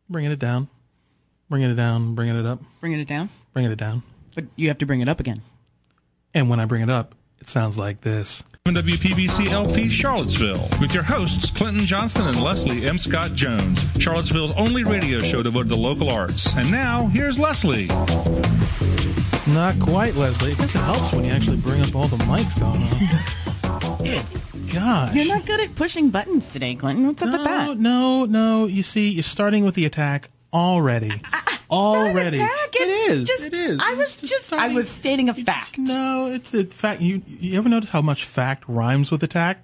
Bringing it down. Bringing it down. Bringing it up. Bringing it down? Bringing it down. But you have to bring it up again. And when I bring it up, it sounds like this. WPBC LP Charlottesville with your hosts Clinton Johnston and Leslie M. Scott Jones, Charlottesville's only radio show devoted to local arts. And now, here's Leslie. Not quite, Leslie. I guess it helps when you actually bring up all the mics going on. Gosh. You're not good at pushing buttons today, Clinton. What's up with that? No. You see, you're starting with the attack already. Already. It's not an attack. It is. I was stating a fact. It's the fact. You ever notice how much fact rhymes with attack?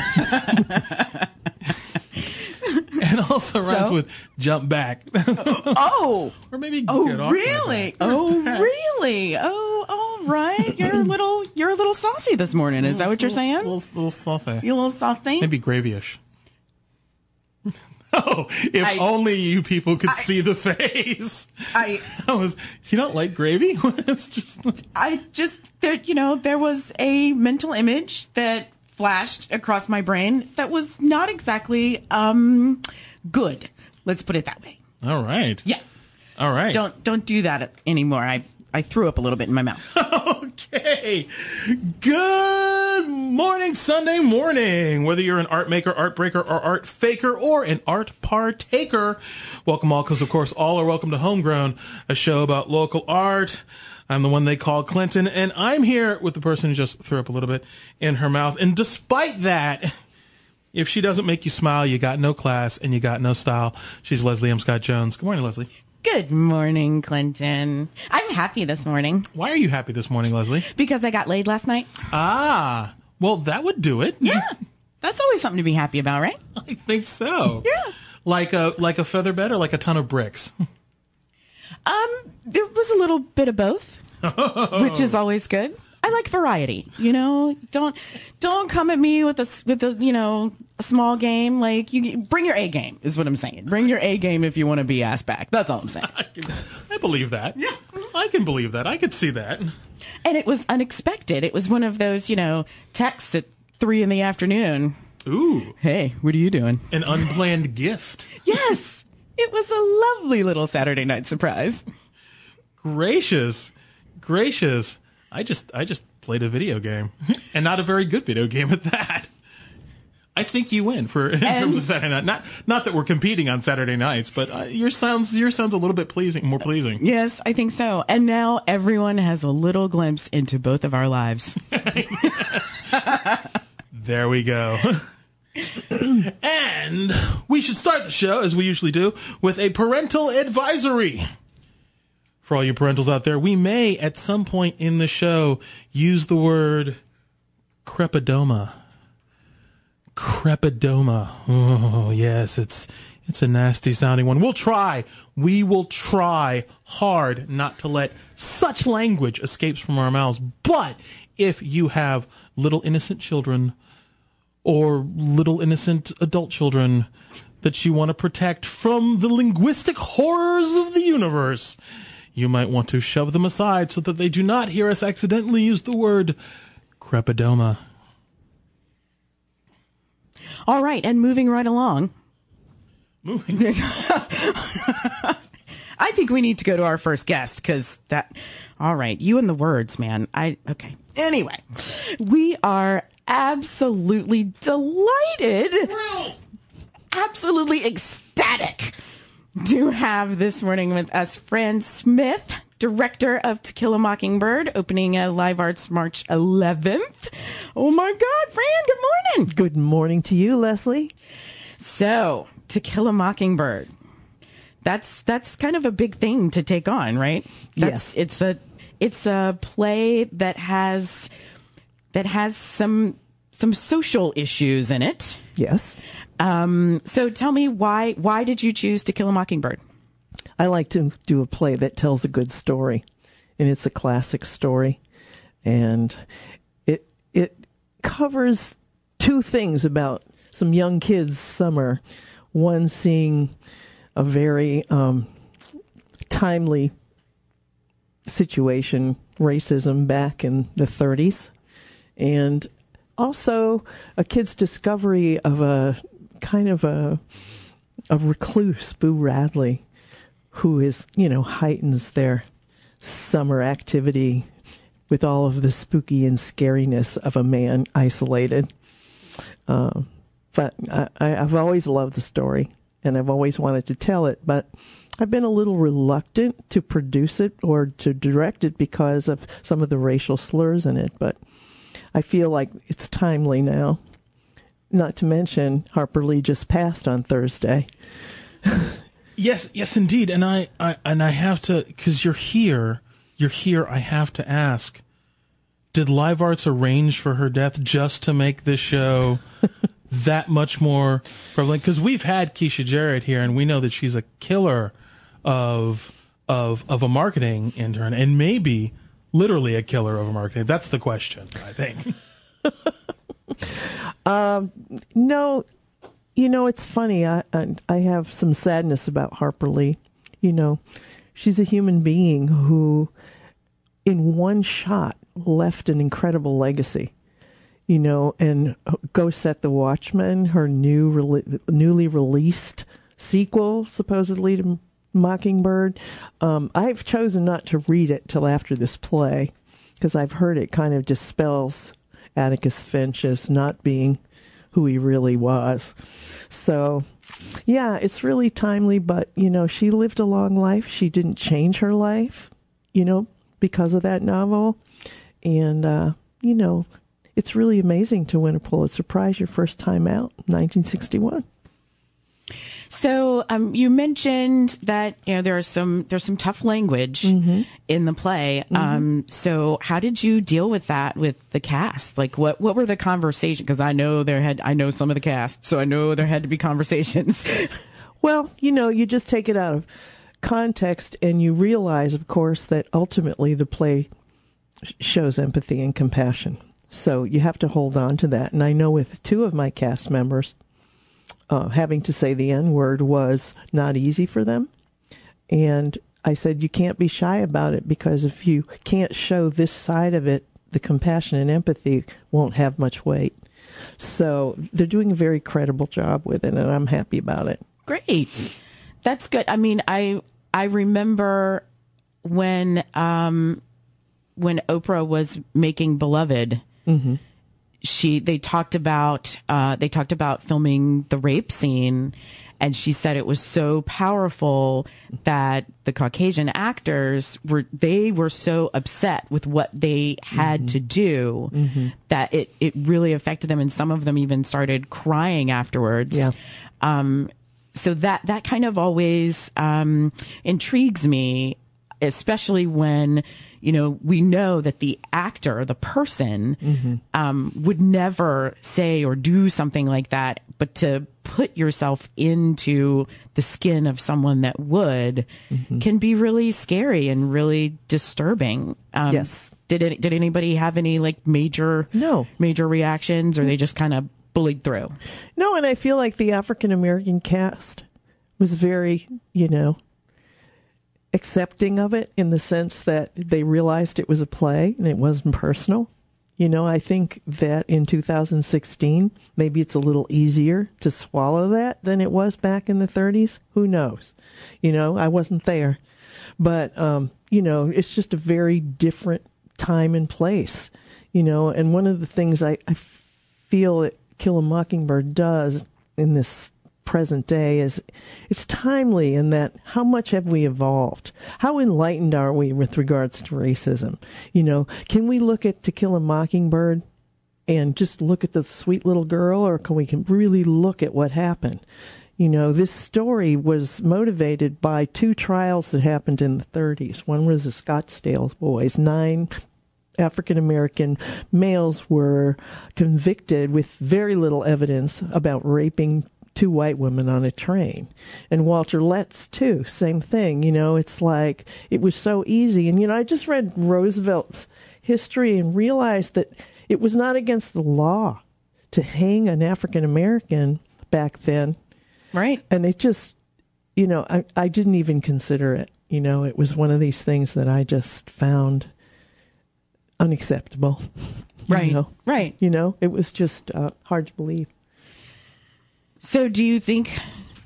And also rhymes with jump back. Oh. Or maybe get off. Really? Oh, really? Oh, all right. You're a little saucy this morning. Is that what you're saying? Little saucy. You a little saucy? Maybe gravyish. Oh, if only you people could see the face. You don't like gravy? It's just, there was a mental image that flashed across my brain that was not exactly, good. Let's put it that way. All right. Yeah. All right. Don't do that anymore. I threw up a little bit in my mouth. Okay. Good morning, Sunday morning. Whether you're an art maker, art breaker, or art faker, or an art partaker, welcome all, because of course all are welcome to Homegrown, a show about local art. I'm the one they call Clinton, and I'm here with the person who just threw up a little bit in her mouth. And despite that, if she doesn't make you smile, you got no class and you got no style. She's Leslie M. Scott Jones. Good morning, Leslie. Good morning, Clinton. I'm happy this morning. Why are you happy this morning, Leslie? Because I got laid last night. Ah, well, that would do it. Yeah, that's always something to be happy about, right? I think so. Yeah. Like a feather bed or like a ton of bricks? It was a little bit of both, which is always good. I like variety, don't come at me with a small game. Like, you bring your A game is what I'm saying. Bring your A game if you want to be asked back. That's all I'm saying. I believe that. Yeah. I can believe that. I could see that. And it was unexpected. It was one of those, texts at 3 p.m. Ooh. Hey, what are you doing? An unplanned gift. Yes. It was a lovely little Saturday night surprise. Gracious. I just played a video game, and not a very good video game at that. I think you win in terms of Saturday night. Not that we're competing on Saturday nights, but yours sounds a little bit more pleasing. Yes, I think so. And now everyone has a little glimpse into both of our lives. There we go. And we should start the show, as we usually do, with a parental advisory. For all you parentals out there, we may, at some point in the show, use the word crepidoma. Crepidoma. Oh, yes, it's a nasty sounding one. We will try hard not to let such language escape from our mouths. But if you have little innocent children or little innocent adult children that you want to protect from the linguistic horrors of the universe, you might want to shove them aside so that they do not hear us accidentally use the word crepidoma. All right, and moving right along. I think we need to go to our first guest, because all right, you and the words, man. Okay. Anyway, we are absolutely delighted, absolutely ecstatic to have this morning with us Fran Smith, director of To Kill a Mockingbird, opening Live Arts March 11th. Oh my God, Fran, good morning. Good morning to you, Leslie. So, To Kill a Mockingbird. That's kind of a big thing to take on, right? Yes. It's a play that has some social issues in it. Yes. So tell me, why did you choose To Kill a Mockingbird? I like to do a play that tells a good story, and it's a classic story, and it covers two things about some young kids' summer. One, seeing a very timely situation, racism back in the 30s, and also a kid's discovery of a kind of a recluse, Boo Radley, who is, heightens their summer activity with all of the spooky and scariness of a man isolated. But I've always loved the story, and I've always wanted to tell it, but I've been a little reluctant to produce it or to direct it because of some of the racial slurs in it, but I feel like it's timely now. Not to mention, Harper Lee just passed on Thursday. Yes, indeed. And I have to, because you're here, I have to ask, did Live Arts arrange for her death just to make this show that much more prevalent? Because we've had Keisha Jarrett here, and we know that she's a killer of a marketing intern, and maybe literally a killer of a marketing. That's the question, I think. No, it's funny. I have some sadness about Harper Lee. She's a human being who, in one shot, left an incredible legacy. And Go Set the Watchman, her newly released sequel, supposedly, to Mockingbird. I've chosen not to read it till after this play, because I've heard it kind of dispels Atticus Finch as not being who he really was. So, yeah, it's really timely, but, she lived a long life. She didn't change her life, because of that novel. And, it's really amazing to win a Pulitzer Prize your first time out, 1961. So you mentioned that there's some tough language in the play. So how did you deal with that with the cast? Like what were the conversations? Because I know some of the cast, so I know there had to be conversations. Well, you just take it out of context, and you realize, of course, that ultimately the play shows empathy and compassion. So you have to hold on to that. And I know with two of my cast members, having to say the N-word was not easy for them. And I said, you can't be shy about it, because if you can't show this side of it, the compassion and empathy won't have much weight. So they're doing a very credible job with it, and I'm happy about it. Great. That's good. I mean, I remember when Oprah was making Beloved, they talked about filming the rape scene, and she said it was so powerful that the Caucasian actors were so upset with what they had to do that it really affected them, and some of them even started crying afterwards. Yeah. So that kind of always intrigues me, especially when we know that the actor, the person, would never say or do something like that, but to put yourself into the skin of someone that would can be really scary and really disturbing. Yes. Did anybody have any major reactions, or they just kind of bullied through? No, and I feel like the African American cast was very, accepting of it, in the sense that they realized it was a play and it wasn't personal. I think that in 2016, maybe it's a little easier to swallow that than it was back in the 30s. Who knows? I wasn't there. But, it's just a very different time and place, and one of the things I feel that Kill a Mockingbird does in this present day is it's timely in that how much have we evolved? How enlightened are we with regards to racism? Can we look at To Kill a Mockingbird and just look at the sweet little girl, or can we really look at what happened? This story was motivated by two trials that happened in the 30s. One was the Scottsdale boys. 9 African-American males were convicted with very little evidence about raping 2 white women on a train. And Walter Letts, too, same thing. It's like it was so easy. And, I just read Roosevelt's history and realized that it was not against the law to hang an African-American back then. Right. And it just, I didn't even consider it. It was one of these things that I just found unacceptable. Right. Right. It was just hard to believe. So do you think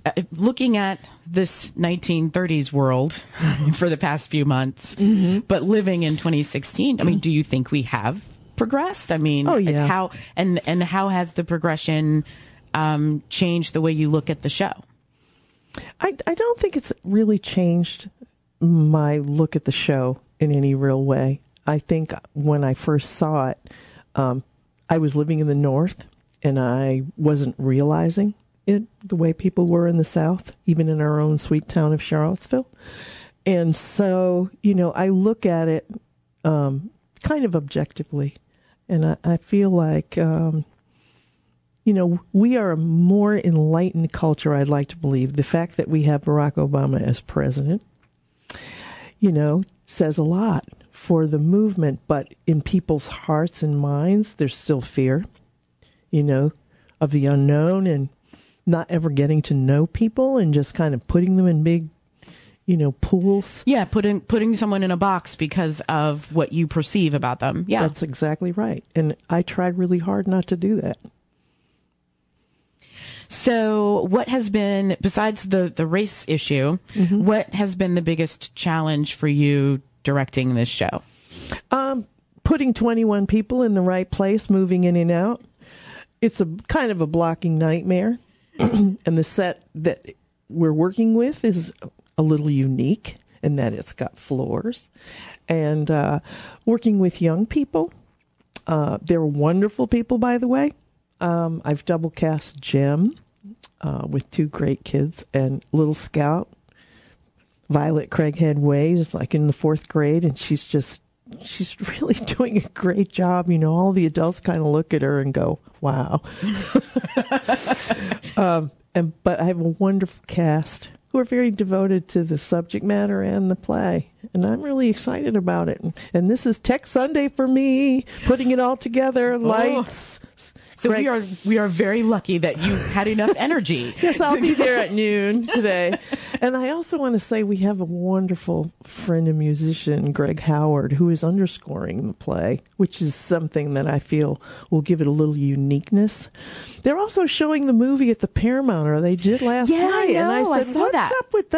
looking at this 1930s world for the past few months, but living in 2016, I mean, do you think we have progressed? I mean, Oh, yeah. how has the progression changed the way you look at the show? I don't think it's really changed my look at the show in any real way. I think when I first saw it, I was living in the North, and I wasn't realizing it the way people were in the South, even in our own sweet town of Charlottesville. And so, I look at it kind of objectively, and I feel like, we are a more enlightened culture, I'd like to believe. The fact that we have Barack Obama as president, says a lot for the movement, but in people's hearts and minds, there's still fear, of the unknown and not ever getting to know people and just kind of putting them in big, pools. Yeah, putting someone in a box because of what you perceive about them. Yeah. That's exactly right. And I tried really hard not to do that. So what has been, besides the race issue, what has been the biggest challenge for you directing this show? Putting 21 people in the right place, moving in and out. It's a kind of a blocking nightmare. And the set that we're working with is a little unique in that it's got floors. And working with young people, they're wonderful people, by the way. I've double cast Jem with two great kids, and little Scout, Violet Craighead Way, is like in the 4th grade, and she's really doing a great job. All the adults kind of look at her and go, wow. But I have a wonderful cast who are very devoted to the subject matter and the play. And I'm really excited about it. And this is Tech Sunday for me, putting it all together, lights. So we are very lucky that you had enough energy. Yes, I'll be there at noon today. And I also want to say we have a wonderful friend and musician, Greg Howard, who is underscoring the play, which is something that I feel will give it a little uniqueness. They're also showing the movie at the Paramount, or they did last night. I know, and I said, saw what's that. up with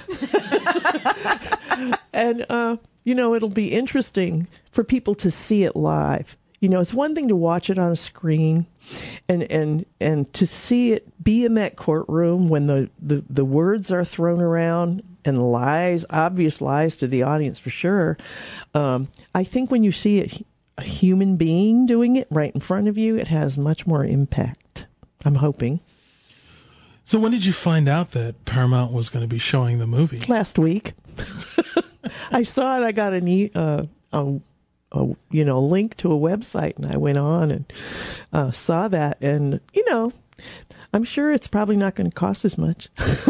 that? And, it'll be interesting for people to see it live. It's one thing to watch it on a screen and to see it be in that courtroom when the words are thrown around and obvious lies to the audience for sure. I think when you see a human being doing it right in front of you, it has much more impact. I'm hoping. So when did you find out that Paramount was going to be showing the movie? Last week. I saw it. I got a link to a website, and I went on and saw that, and I'm sure it's probably not going to cost as much.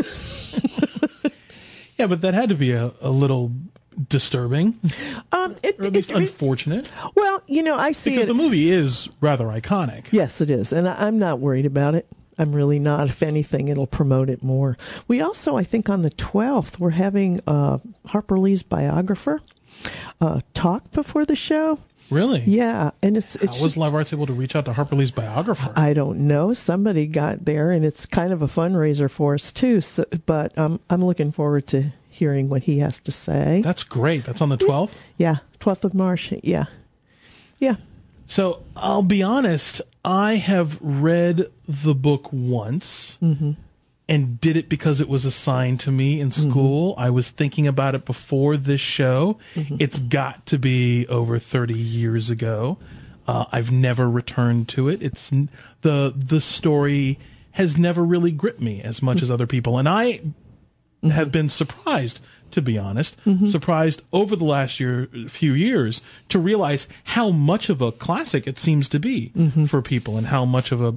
Yeah, but that had to be a little disturbing, or at least unfortunate. Well, I see because it, the movie is rather iconic. Yes, it is, and I'm not worried about it. I'm really not. If anything, it'll promote it more. We also, I think, on the 12th, we're having Harper Lee's biographer talk before the show. Really? Yeah, and How was Live Arts able to reach out to Harper Lee's biographer? I don't know. Somebody got there, and it's kind of a fundraiser for us too. So, but I'm looking forward to hearing what he has to say. That's great. That's on the 12th? Yeah, 12th of March. Yeah. So I'll be honest. I have read the book once. And did it because it was assigned to me in school. I was thinking about it before this show. It's got to be over 30 years ago. I've never returned to it. It's the story has never really gripped me as much as other people. And I have been surprised, to be honest, surprised over the last few years to realize how much of a classic it seems to be for people, and how much of a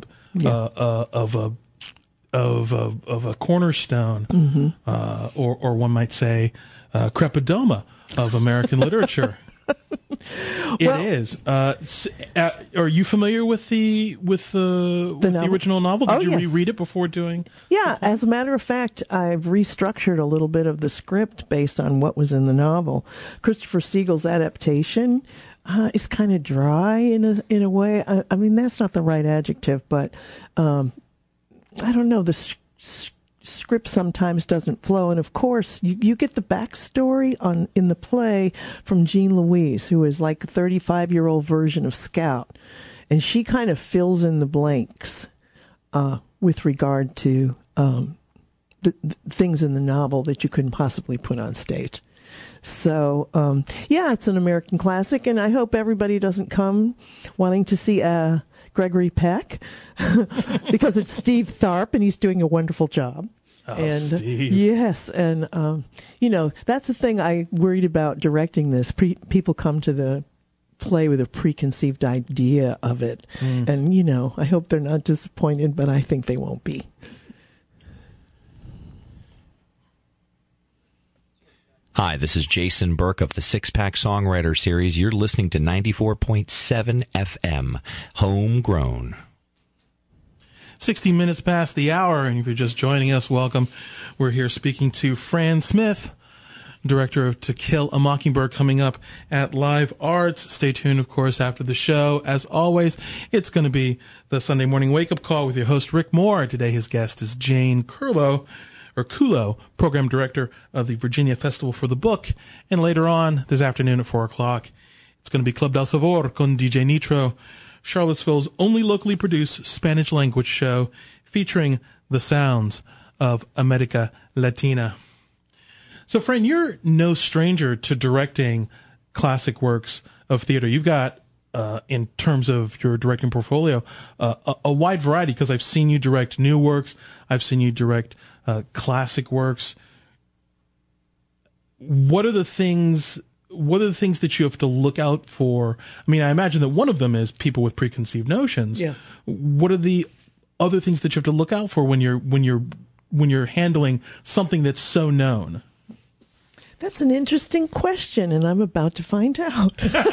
cornerstone, or one might say, crepidoma of American literature. It is. Are you familiar with the original novel? Did you yes. reread it before doing? Yeah, as a matter of fact, I've restructured a little bit of the script based on what was in the novel. Christopher Siegel's adaptation is kind of dry in a way. I mean, that's not the right adjective, but I don't know. The script sometimes doesn't flow. And of course, you get the backstory in the play from Jean Louise, who is like a 35-year-old version of Scout. And she kind of fills in the blanks with regard to the things in the novel that you couldn't possibly put on stage. So, it's an American classic, and I hope everybody doesn't come wanting to see Gregory Peck because it's Steve Tharp, and he's doing a wonderful job. Oh, and Steve. Yes, and that's the thing I worried about directing this. People come to the play with a preconceived idea of it, and I hope they're not disappointed, but I think they won't be. Hi, this is Jason Burke of the Six Pack Songwriter Series. You're listening to 94.7 FM, Homegrown. 16 minutes past the hour, and if you're just joining us, welcome. We're here speaking to Fran Smith, director of To Kill a Mockingbird, coming up at Live Arts. Stay tuned, of course, after the show. As always, it's going to be the Sunday Morning Wake-Up Call with your host, Rick Moore. Today, his guest is Jane Kulo, program director of the Virginia Festival for the Book. And later on this afternoon at 4 o'clock, it's going to be Club del Sabor con DJ Nitro, Charlottesville's only locally produced Spanish language show featuring the sounds of America Latina. So, Fran, you're no stranger to directing classic works of theater. You've got, in terms of your directing portfolio, a wide variety, because I've seen you direct new works. I've seen you direct classic works. What are the things that you have to look out for? I mean, I imagine that one of them is people with preconceived notions. Yeah. What are the other things that you have to look out for when you're handling something that's so known? That's an interesting question, and I'm about to find out.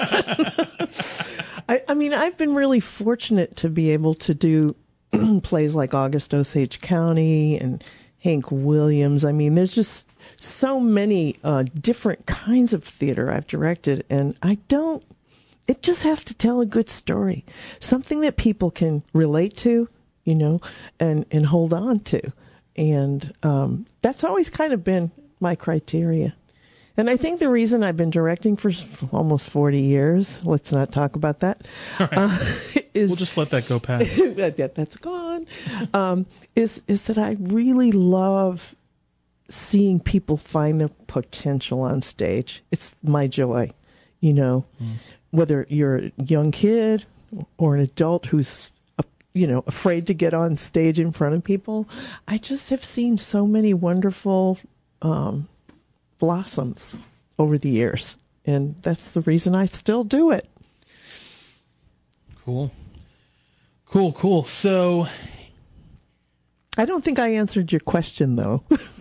I mean, I've been really fortunate to be able to do plays like August Osage County and Hank Williams. I mean, there's just so many different kinds of theater I've directed, and it just has to tell a good story, something that people can relate to, and hold on to. And that's always kind of been my criteria. And I think the reason I've been directing for almost 40 years, let's not talk about that. All right. We'll just let that go past. That's gone. Is that I really love seeing people find their potential on stage. It's my joy, whether you're a young kid or an adult who's, afraid to get on stage in front of people. I just have seen so many wonderful blossoms over the years, and that's the reason I still do it. Cool. So I don't think I answered your question, though.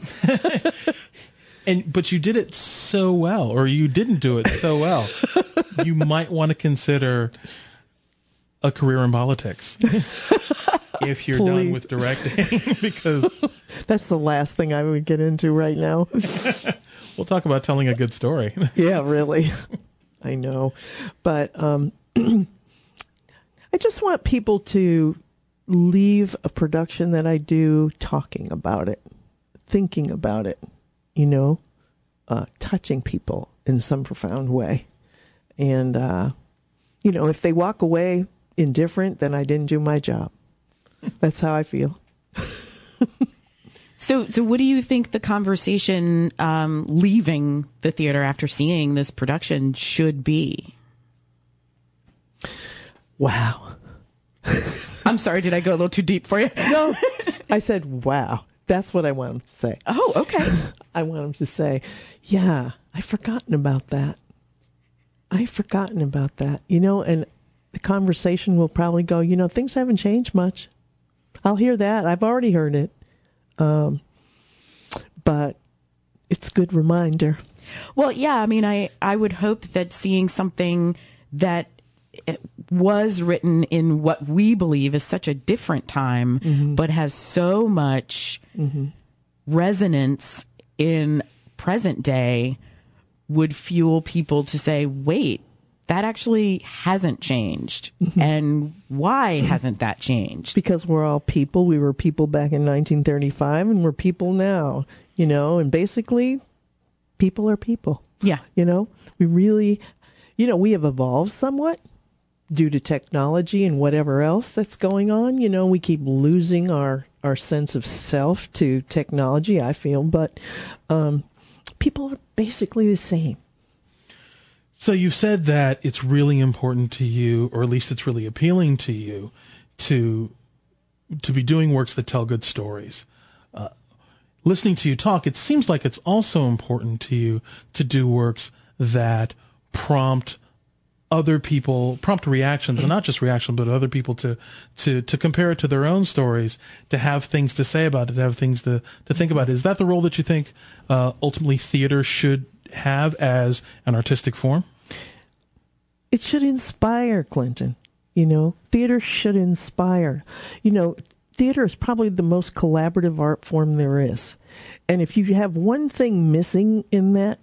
But you did it so well, or you didn't do it so well. You might want to consider a career in politics if you're done with directing, because that's the last thing I would get into right now. We'll talk about telling a good story. Yeah, really. I know. But I just want people to leave a production that I do talking about it, thinking about it, touching people in some profound way. And, if they walk away indifferent, then I didn't do my job. That's how I feel. So what do you think the conversation leaving the theater after seeing this production should be? Wow. I'm sorry, did I go a little too deep for you? No, I said, wow. That's what I want them to say. Oh, okay. I want them to say, yeah, I've forgotten about that. And the conversation will probably go, things haven't changed much. I'll hear that. I've already heard it. But it's a good reminder. Well, yeah, I mean, I would hope that seeing something that was written in what we believe is such a different time, but has so much resonance in present day would fuel people to say, wait, that actually hasn't changed. And why hasn't that changed? Because we're all people. We were people back in 1935, and we're people now, and basically people are people. Yeah. We really, we have evolved somewhat due to technology and whatever else that's going on. We keep losing our sense of self to technology, I feel, but people are basically the same. So you've said that it's really important to you, or at least it's really appealing to you, to be doing works that tell good stories. Listening to you talk, it seems like it's also important to you to do works that prompt reactions, and not just reactions, but other people to compare it to their own stories, to have things to say about it, to have things to think about it. Is that the role that you think ultimately theater should have as an artistic form? It should inspire, Clinton. Theater should inspire. Theater is probably the most collaborative art form there is. And if you have one thing missing in that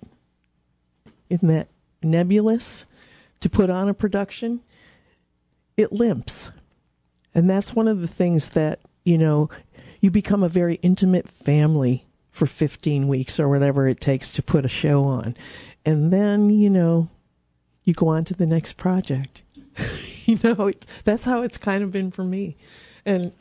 nebulous to put on a production, it limps. And that's one of the things that, you become a very intimate family for 15 weeks or whatever it takes to put a show on. And then, you go on to the next project. That's how it's kind of been for me. And,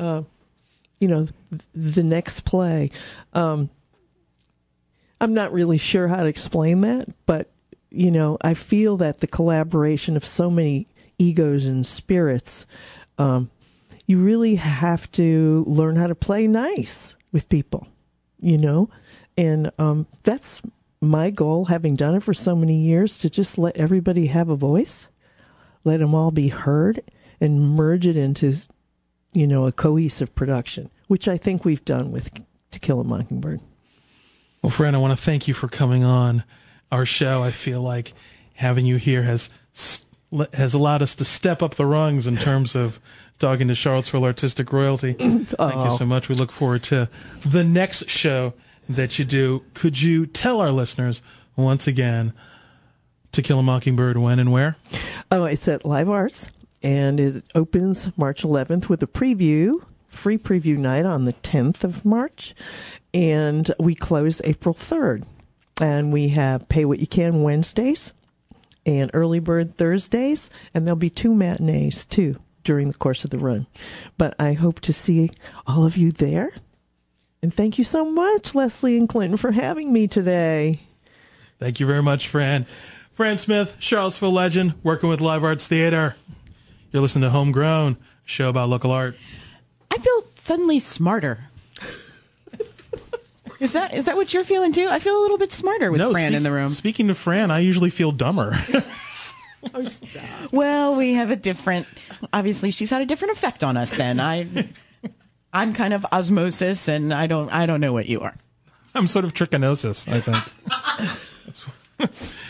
the next play. I'm not really sure how to explain that, but, I feel that the collaboration of so many egos and spirits, you really have to learn how to play nice with people, and that's my goal, having done it for so many years, to just let everybody have a voice, let them all be heard, and merge it into, a cohesive production, which I think we've done with To Kill a Mockingbird. Well, Fran, I want to thank you for coming on our show. I feel like having you here has allowed us to step up the rungs in terms of talking to Charlottesville artistic royalty. Thank you so much. We look forward to the next show that you do. Could you tell our listeners once again To Kill a Mockingbird when and where? Oh, it's at Live Arts, and it opens March 11th with a free preview night on the 10th of March, and we close April 3rd. And we have Pay What You Can Wednesdays and Early Bird Thursdays, and there'll be 2 matinees, too, during the course of the run. But I hope to see all of you there. And thank you so much, Leslie and Clinton, for having me today. Thank you very much, Fran. Fran Smith, Charlottesville legend, working with Live Arts Theater. You're listening to Homegrown, a show about local art. I feel suddenly smarter. Is that what you're feeling too? I feel a little bit smarter with Fran in the room. Speaking of Fran, I usually feel dumber. Oh, stop. Well, we have obviously she's had a different effect on us then. I'm kind of osmosis, and I don't know what you are. I'm sort of trichinosis, I think.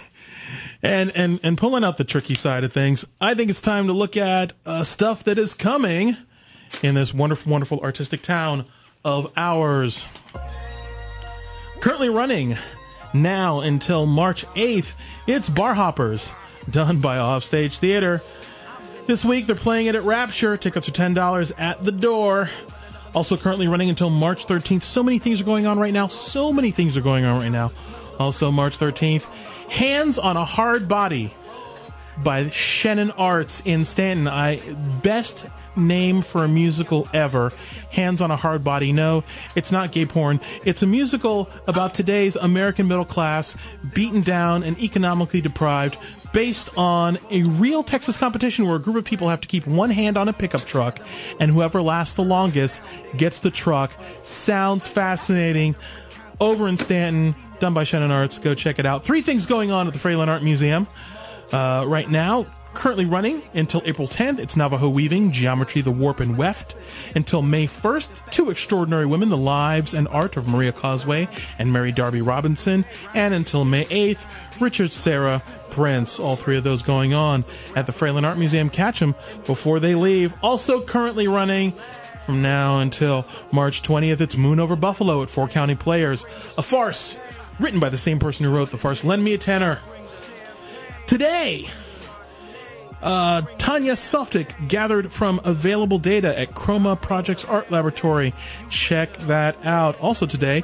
And pulling out the tricky side of things, I think it's time to look at stuff that is coming in this wonderful, wonderful artistic town of ours. Currently running now until March 8th, it's Bar Hoppers, done by Offstage Theater. This week they're playing it at Rapture. Tickets are $10 at the door. Also currently running until March 13th. So many things are going on right now. Also March 13th, Hands on a Hard Body by Shannon Arts in Stanton. Best name for a musical ever. Hands on a Hard Body. No, it's not gay porn. It's a musical about today's American middle class, beaten down and economically deprived, based on a real Texas competition where a group of people have to keep one hand on a pickup truck, and whoever lasts the longest gets the truck. Sounds fascinating. Over in Stanton, done by Shannon Arts. Go check it out. 3 things going on at the Fralin Art Museum right now. Currently running until April 10th, it's Navajo Weaving, Geometry, the Warp, and Weft. Until May 1st, 2 extraordinary women, the lives and art of Maria Causeway and Mary Darby Robinson. And until May 8th, Richard Serra Prince. All 3 of those going on at the Fralin Art Museum. Catch them before they leave. Also currently running from now until March 20th, it's Moon Over Buffalo at 4 County Players, a farce written by the same person who wrote the farce Lend Me a Tenor. Today, Tanya Softic gathered from available data at Chroma Projects Art Laboratory. Check that out. Also today,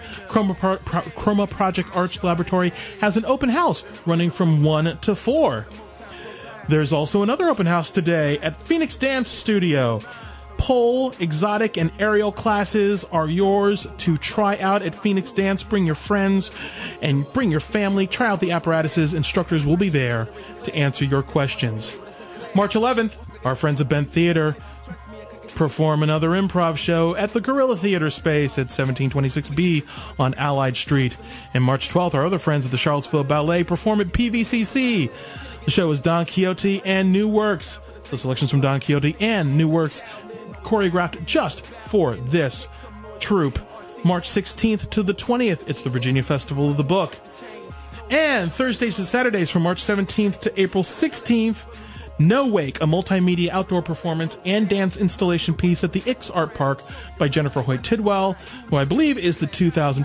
Chroma Project Arts Laboratory has an open house running from 1 to 4. There's also another open house today at Phoenix Dance Studio. Pole, exotic, and aerial classes are yours to try out at Phoenix Dance. Bring your friends and bring your family. Try out the apparatuses. Instructors will be there to answer your questions. March 11th, our friends at Bent Theater perform another improv show at the Gorilla Theater Space at 1726B on Allied Street. And March 12th, our other friends at the Charlottesville Ballet perform at PVCC. The show is Don Quixote and New Works. So selections from Don Quixote and New Works choreographed just for this troupe. March 16th to the 20th, it's the Virginia Festival of the Book. And Thursdays and Saturdays from March 17th to April 16th, No Wake, a multimedia outdoor performance and dance installation piece at the Ix Art Park by Jennifer Hoyt Tidwell, who I believe is the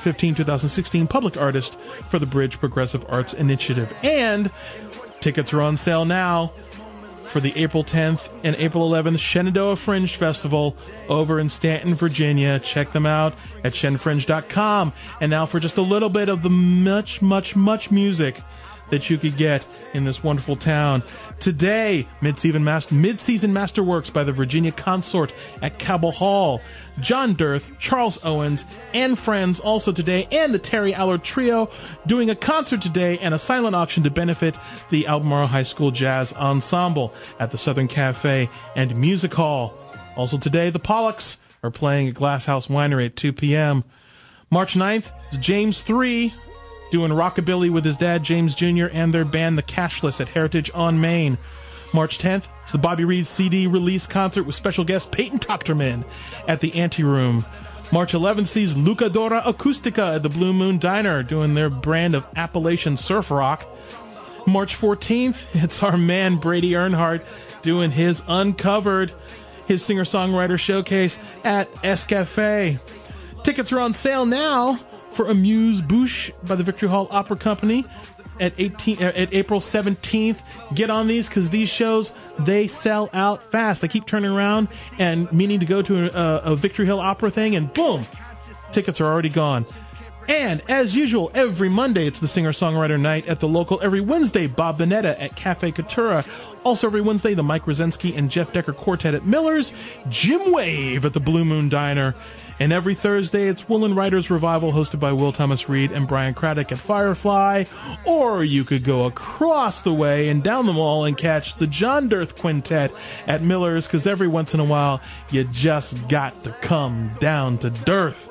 2015-2016 public artist for the Bridge Progressive Arts Initiative. And tickets are on sale now for the April 10th and April 11th Shenandoah Fringe Festival over in Stanton, Virginia. Check them out at shenfringe.com. And now for just a little bit of the much, much, much music that you could get in this wonderful town. Today, Mid-Season Masterworks by the Virginia Consort at Cabell Hall. John Dirth, Charles Owens, and friends also today, and the Terry Allard Trio doing a concert today and a silent auction to benefit the Albemarle High School Jazz Ensemble at the Southern Cafe and Music Hall. Also today, the Pollocks are playing at Glass House Winery at 2 p.m. March 9th, James 3 doing rockabilly with his dad, James Jr., and their band, The Cashless, at Heritage on Main. March 10th, it's the Bobby Reed CD release concert with special guest Peyton Tochterman at the Anteroom. March 11th sees Luca Dora Acustica at the Blue Moon Diner doing their brand of Appalachian surf rock. March 14th, it's our man Brady Earnhardt doing his Uncovered, his singer-songwriter showcase at Escafé. Tickets are on sale now for Amuse-Bouche by the Victory Hall Opera Company at April 17th. Get on these because these shows, they sell out fast. I keep turning around and meaning to go to a Victory Hill Opera thing, and boom, tickets are already gone. And as usual, every Monday it's the singer-songwriter night at the local. Every Wednesday, Bob Bonetta at Cafe Coutura. Also every Wednesday, the Mike Rosensky and Jeff Decker Quartet at Miller's. Jim Wave at the Blue Moon Diner. And every Thursday, it's Woolen Writers Revival, hosted by Will Thomas Reed and Brian Craddock at Firefly. Or you could go across the way and down the mall and catch the John Dirth Quintet at Miller's, because every once in a while, you just got to come down to Dirth.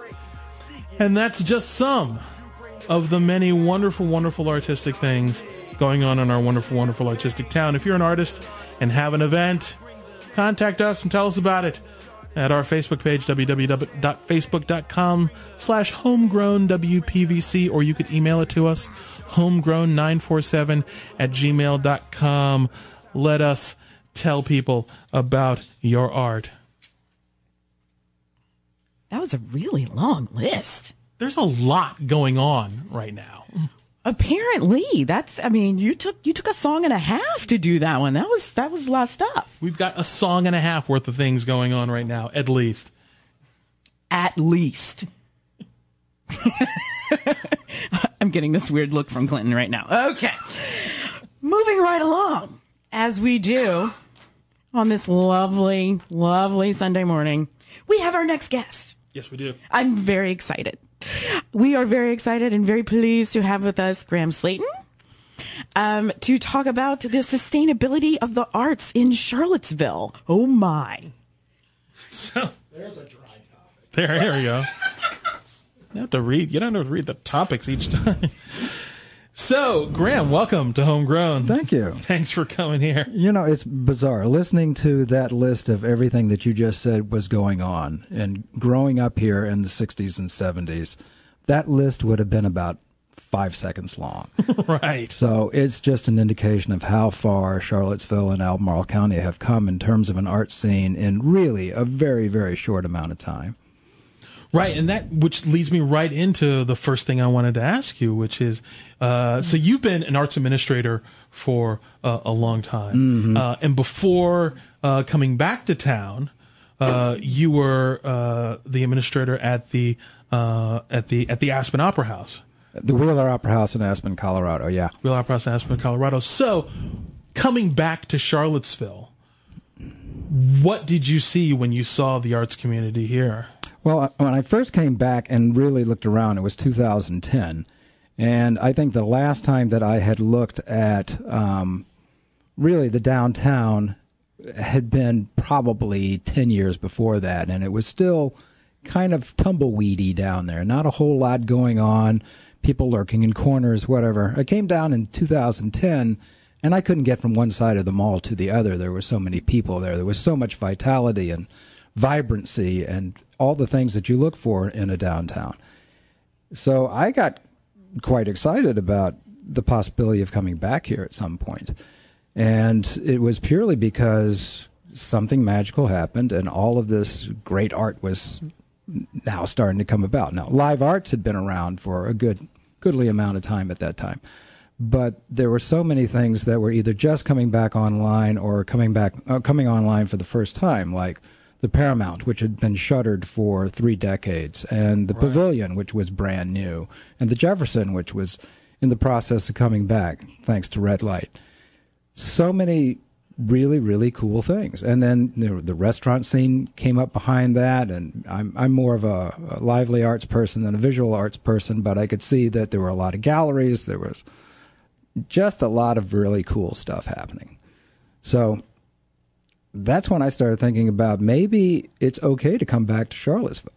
And that's just some of the many wonderful, wonderful artistic things going on in our wonderful, wonderful artistic town. If you're an artist and have an event, contact us and tell us about it at our Facebook page, www.facebook.com/homegrownwpvc, or you could email it to us, homegrown947@gmail.com. Let us tell people about your art. That was a really long list. There's a lot going on right now. Apparently, you took a song and a half to do that one. That was a lot of stuff. We've got a song and a half worth of things going on right now, at least. At least. I'm getting this weird look from Clinton right now. Okay. Moving right along, as we do on this lovely, lovely Sunday morning, we have our next guest. Yes, we do. I'm very excited. We are very excited and very pleased to have with us Graham Slayton to talk about the sustainability of the arts in Charlottesville. Oh, my. So, there's a dry topic. There we go. You don't have to read the topics each time. So, Graham, welcome to Homegrown. Thank you. Thanks for coming here. You know, it's bizarre. Listening to that list of everything that you just said was going on, and growing up here in the 60s and 70s, that list would have been about 5 seconds long. Right. So it's just an indication of how far Charlottesville and Albemarle County have come in terms of an art scene in really a very, very short amount of time. Right, and which leads me right into the first thing I wanted to ask you, which is, so you've been an arts administrator for a long time, and before coming back to town, you were the administrator at the Aspen Opera House. The Wheeler Opera House in Aspen, Colorado, yeah. Wheeler Opera House in Aspen, Colorado. So, coming back to Charlottesville, what did you see when you saw the arts community here? Well, when I first came back and really looked around, it was 2010. And I think the last time that I had looked at really the downtown had been probably 10 years before that. And it was still kind of tumbleweedy down there. Not a whole lot going on, people lurking in corners, whatever. I came down in 2010, and I couldn't get from one side of the mall to the other. There were so many people there. There was so much vitality and vibrancy and all the things that you look for in a downtown. So I got quite excited about the possibility of coming back here at some point. And it was purely because something magical happened and all of this great art was now starting to come about. Now, live arts had been around for a goodly amount of time at that time. But there were so many things that were either just coming back online or coming online for the first time, like the Paramount, which had been shuttered for 3 decades, and the Pavilion, which was brand new, and the Jefferson, which was in the process of coming back, thanks to Red Light. So many really, really cool things. And then the restaurant scene came up behind that, and I'm more of a lively arts person than a visual arts person, but I could see that there were a lot of galleries, there was just a lot of really cool stuff happening. So that's when I started thinking about maybe it's okay to come back to Charlottesville.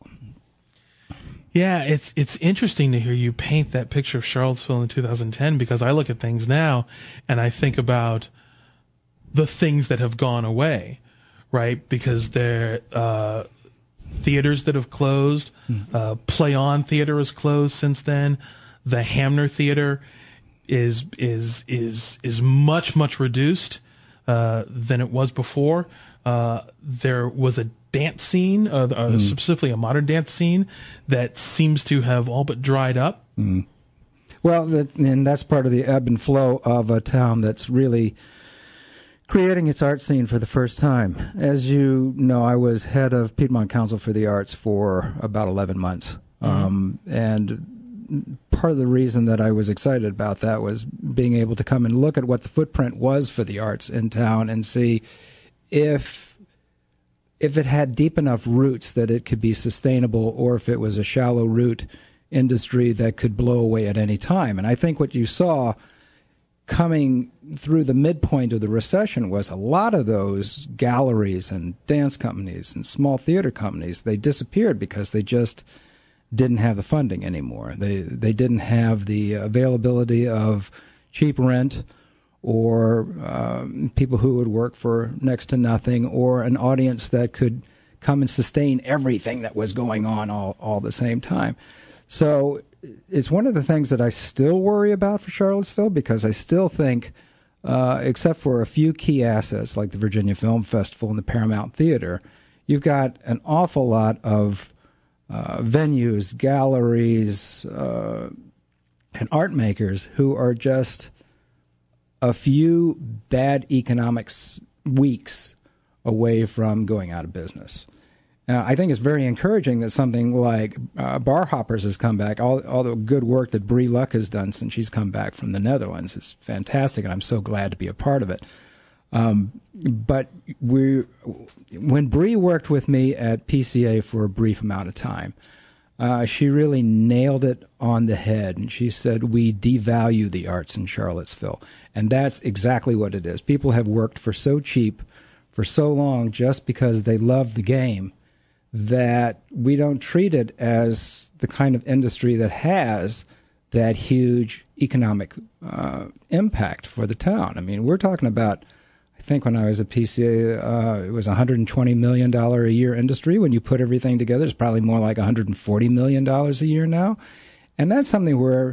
Yeah, it's interesting to hear you paint that picture of Charlottesville in 2010, because I look at things now and I think about the things that have gone away, right? Because there theaters that have closed, Play On Theater has closed since then. The Hamner Theater is much reduced than it was before. There was a dance scene, specifically a modern dance scene, that seems to have all but dried up. Well, and that's part of the ebb and flow of a town that's really creating its art scene for the first time. As you know, I was head of Piedmont Council for the Arts for about 11 months. And part of the reason that I was excited about that was being able to come and look at what the footprint was for the arts in town and see if it had deep enough roots that it could be sustainable, or if it was a shallow root industry that could blow away at any time. And I think what you saw coming through the midpoint of the recession was a lot of those galleries and dance companies and small theater companies, they disappeared because they just didn't have the funding anymore. They didn't have the availability of cheap rent, or people who would work for next to nothing, or an audience that could come and sustain everything that was going on all the same time. So it's one of the things that I still worry about for Charlottesville, because I still think, except for a few key assets like the Virginia Film Festival and the Paramount Theater, you've got an awful lot of venues, galleries, and art makers who are just a few bad economics weeks away from going out of business. I think it's very encouraging that something like Bar Hoppers has come back. All the good work that Brie Luck has done since she's come back from the Netherlands is fantastic, and I'm so glad to be a part of it. But when Brie worked with me at PCA for a brief amount of time, she really nailed it on the head, and she said, we devalue the arts in Charlottesville. And that's exactly what it is. People have worked for so cheap for so long just because they love the game, that we don't treat it as the kind of industry that has that huge economic impact for the town. I mean, we're talking about, I think when I was at PCA, it was a $120 million a year industry. When you put everything together, it's probably more like $140 million a year now. And that's something where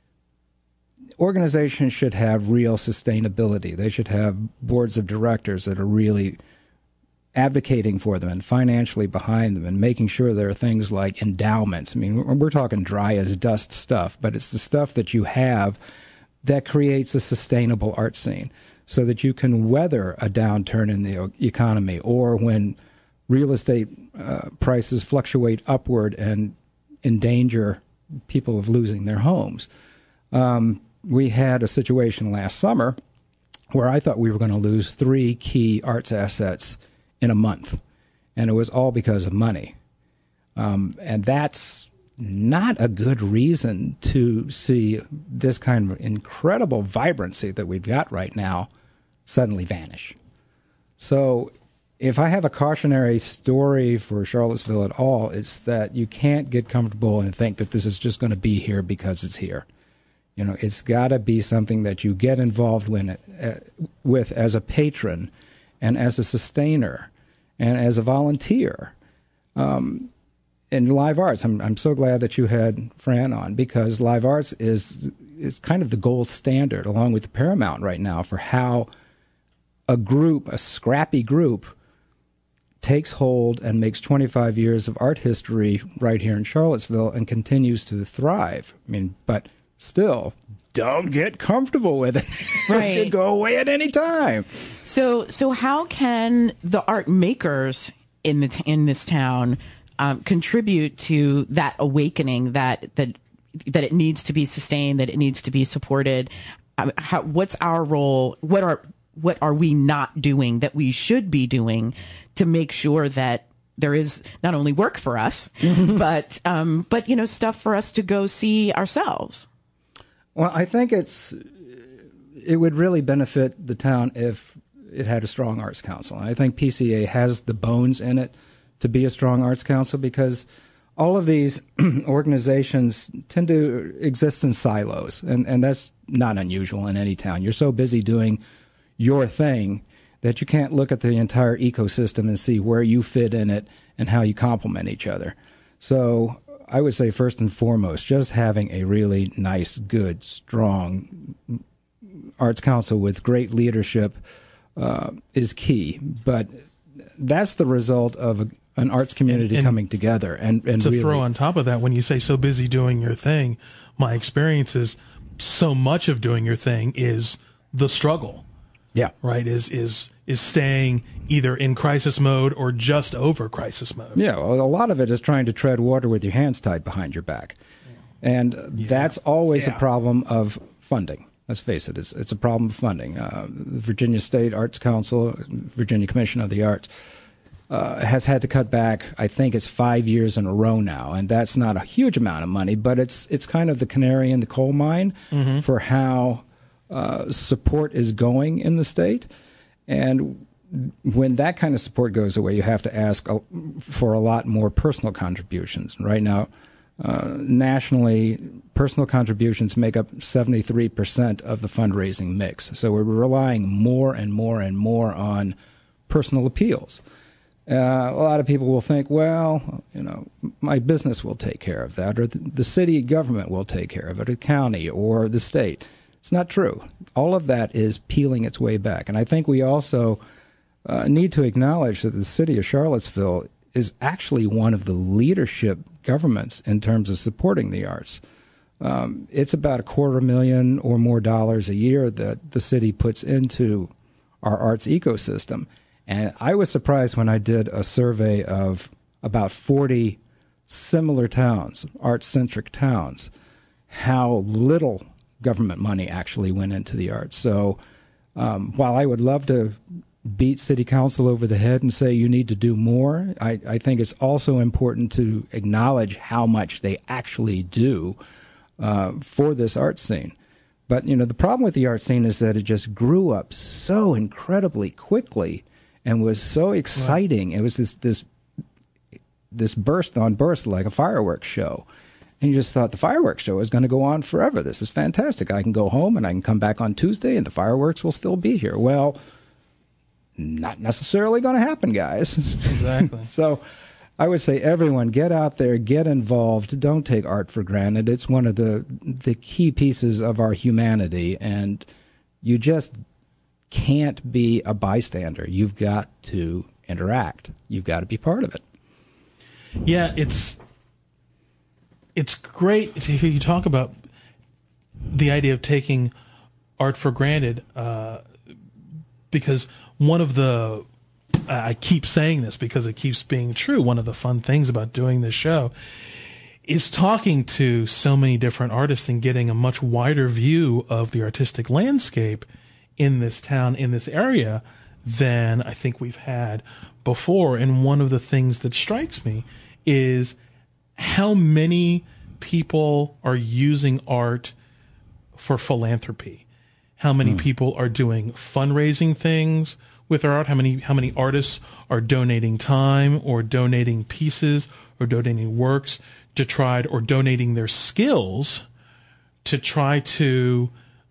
organizations should have real sustainability. They should have boards of directors that are really advocating for them and financially behind them and making sure there are things like endowments. I mean, we're talking dry as dust stuff, but it's the stuff that you have that creates a sustainable art scene so that you can weather a downturn in the economy or when real estate prices fluctuate upward and endanger people of losing their homes. We had a situation last summer where I thought we were going to lose 3 key arts assets in a month, and it was all because of money. And that's not a good reason to see this kind of incredible vibrancy that we've got right now suddenly vanish. So if I have a cautionary story for Charlottesville at all, it's that you can't get comfortable and think that this is just going to be here because it's here. You know, it's got to be something that you get involved with as a patron and as a sustainer and as a volunteer. In live arts, I'm so glad that you had Fran on, because live arts is kind of the gold standard, along with the Paramount right now, for how a scrappy group, takes hold and makes 25 years of art history right here in Charlottesville and continues to thrive. I mean, but still, don't get comfortable with it. Right. It could go away at any time. So how can the art makers in this town contribute to that awakening that it needs to be sustained, that it needs to be supported? What's our role? What are we not doing that we should be doing to make sure that there is not only work for us, but stuff for us to go see ourselves? Well, I think it would really benefit the town if it had a strong arts council. I think PCA has the bones in it to be a strong arts council, because all of these organizations tend to exist in silos, and that's not unusual in any town. You're so busy doing your thing that you can't look at the entire ecosystem and see where you fit in it and how you complement each other. So I would say first and foremost, just having a really nice, good, strong arts council with great leadership is key. But that's the result of an arts community coming together. And to really throw on top of that, when you say so busy doing your thing, my experience is so much of doing your thing is the struggle. Yeah. Right. Is staying either in crisis mode or just over crisis mode. Yeah. Well, a lot of it is trying to tread water with your hands tied behind your back. And that's always a problem of funding. Let's face it. It's a problem of funding. The Virginia State Arts Council, Virginia Commission of the Arts, has had to cut back, I think it's 5 years in a row now. And that's not a huge amount of money, but it's kind of the canary in the coal mine for how support is going in the state. And when that kind of support goes away, you have to ask for a lot more personal contributions. Right now, nationally, personal contributions make up 73% of the fundraising mix. So we're relying more and more and more on personal appeals. A lot of people will think, well, my business will take care of that, or the city government will take care of it, or the county, or the state. It's not true. All of that is peeling its way back. And I think we also need to acknowledge that the city of Charlottesville is actually one of the leadership governments in terms of supporting the arts. It's about $250,000 or more a year that the city puts into our arts ecosystem. And I was surprised when I did a survey of about 40 similar towns, art-centric towns, how little government money actually went into the arts. So while I would love to beat city council over the head and say you need to do more, I think it's also important to acknowledge how much they actually do for this art scene. But, the problem with the art scene is that it just grew up so incredibly quickly and was so exciting. Right. It was this burst on burst like a fireworks show. And you just thought the fireworks show is going to go on forever. This is fantastic. I can go home and I can come back on Tuesday and the fireworks will still be here. Well, not necessarily going to happen, guys. Exactly. So I would say everyone get out there, get involved. Don't take art for granted. It's one of the key pieces of our humanity, and you just can't be a bystander. You've got to interact. You've got to be part of it. Yeah, it's great to hear you talk about the idea of taking art for granted, because one of the, I keep saying this because it keeps being true, one of the fun things about doing this show is talking to so many different artists and getting a much wider view of the artistic landscape in this town, in this area, than I think we've had before. And one of the things that strikes me is how many people are using art for philanthropy. How many people are doing fundraising things with their art? How many artists are donating time or donating pieces or donating works to try, or donating their skills to try to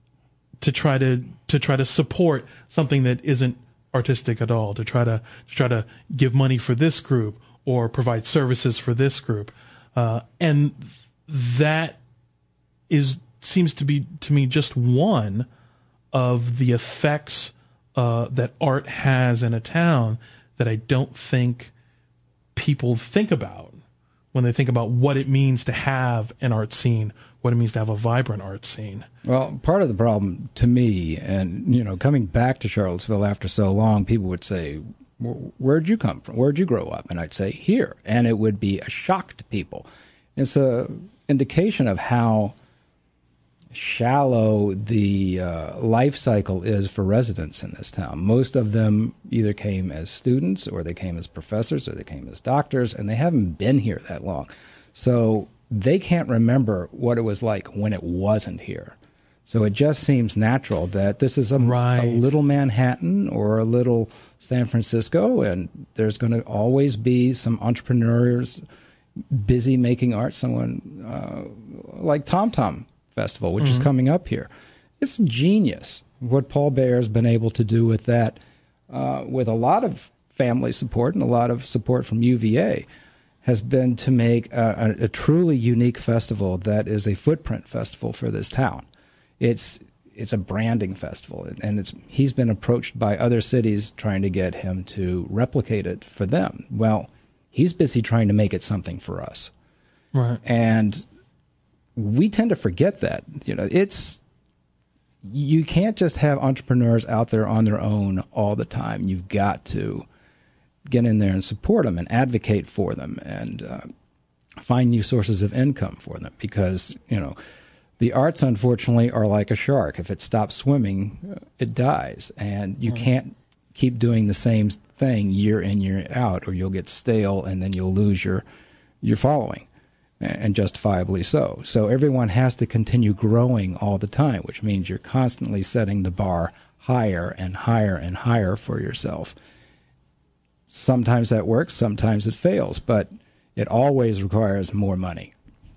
support something that isn't artistic at all, to try to give money for this group or provide services for this group, and that seems to be, to me, just one of the effects that art has in a town that I don't think people think about when they think about what it means to have an art scene, what it means to have a vibrant art scene. Well, part of the problem to me, and coming back to Charlottesville after so long, people would say, "Where'd you come from? Where'd you grow up?" And I'd say, "Here," and it would be a shock to people. It's a indication of how shallow the life cycle is for residents in this town. Most of them either came as students, or they came as professors, or they came as doctors, and they haven't been here that long. So they can't remember what it was like when it wasn't here. So it just seems natural that this is a little Manhattan or a little San Francisco, and there's going to always be some entrepreneurs busy making art. Someone like Tom Tom Festival, which is coming up here. It's genius what Paul Bayer's been able to do with that, with a lot of family support and a lot of support from UVA, has been to make a truly unique festival that is a footprint festival for this town. It's a branding festival, and he's been approached by other cities trying to get him to replicate it for them. Well, he's busy trying to make it something for us. Right. And we tend to forget that. You can't just have entrepreneurs out there on their own all the time. You've got to get in there and support them and advocate for them and find new sources of income for them, because the arts, unfortunately, are like a shark. If it stops swimming, it dies, and you can't keep doing the same thing year in, year out, or you'll get stale, and then you'll lose your following, and justifiably so. So everyone has to continue growing all the time, which means you're constantly setting the bar higher and higher and higher for yourself. Sometimes that works, sometimes it fails, but it always requires more money.